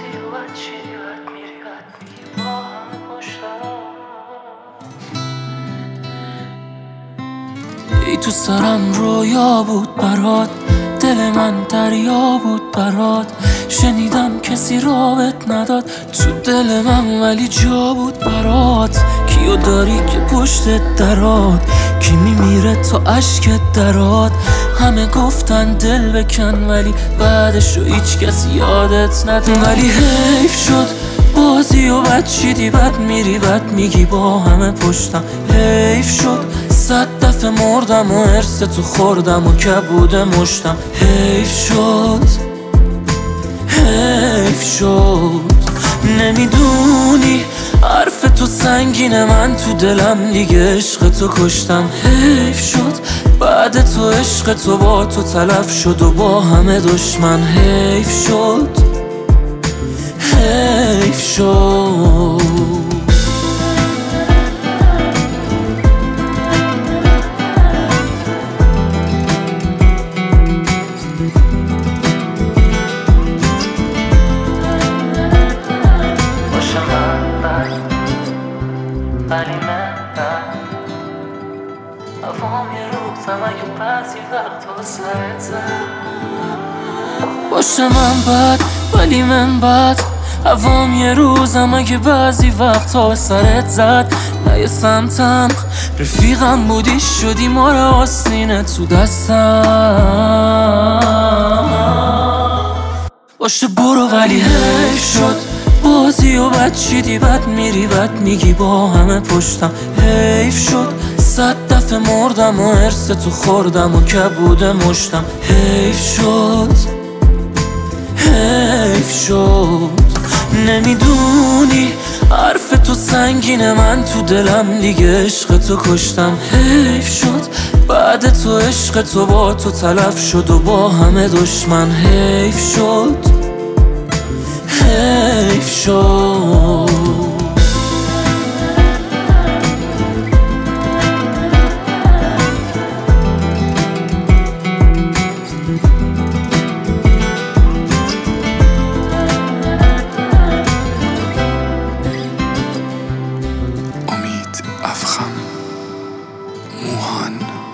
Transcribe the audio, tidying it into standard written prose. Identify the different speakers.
Speaker 1: بازی و بد چیدی بد میری بد میگی با همه پشتم. ای تو سرم رویا بود برات، دل من دریا بود برات. شنیدم کسی رابط نداد تو دل من ولی جا بود برات. کیو داری که پشت درات، کی میمیره تا عشقت درات. همه گفتن دل بکن ولی بعدشو هیچ کسی یادت نداد. ولی حیف شد بازی و بد چیدی بد میری بد میگی با همه پشتم. حیف شد 100 دفعه مردم و حرص تو خوردم و کبود مشتم. حیف شد حیف شد نمیدونی حرف تو سنگینه، من تو دلم دیگه عشق تو کشتم. حیف شد بعد تو عشق تو با تو تلف شد و با همه دشمن. حیف شد حیف شد. ولی من بد هوام یه روزم اگه بعضی وقتا سرت زد. باشه من بد ولی من بد هوام یه روزم اگه بعضی وقتا سرت زد. نه یه سمتم رفیقم بودی شدی ما رو آستینه تو دستم. باشه برو ولی حیف شد بازی و بد چیدی بد میری بد میگی با همه پشتم. حیف شد 100 دفعه مردم و حرص تو خوردم و کبود مشتم. حیف شد حیف شد نمیدونی حرف تو سنگینه، من تو دلم دیگه عشق تو کشتم. حیف شد بعد تو عشق تو با تو تلف شد و با همه دشمن. حیف شد حیف شد.
Speaker 2: امید افخم موهان